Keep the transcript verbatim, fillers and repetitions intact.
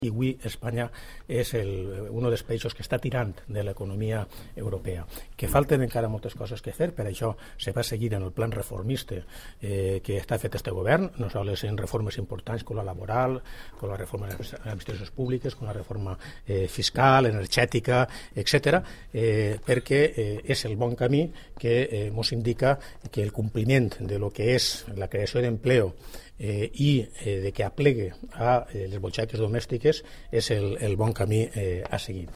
I avui Espanya és el, un dels països que està tirant de l'economia europea. Que falten encara moltes coses que fer, per això se va seguir en el plan reformista eh, que està fet este govern, no sols en reformes importants com la laboral, com la reforma de les administracions públiques, com la reforma eh, fiscal, energètica, etcètera, eh, perquè eh, és el bon camí que eh, ens indica que el compliment de lo que és la creació d'empleo Eh, i eh, de que aplegue a eh, les butxaques domèstiques és el, el bon camí eh, a seguir.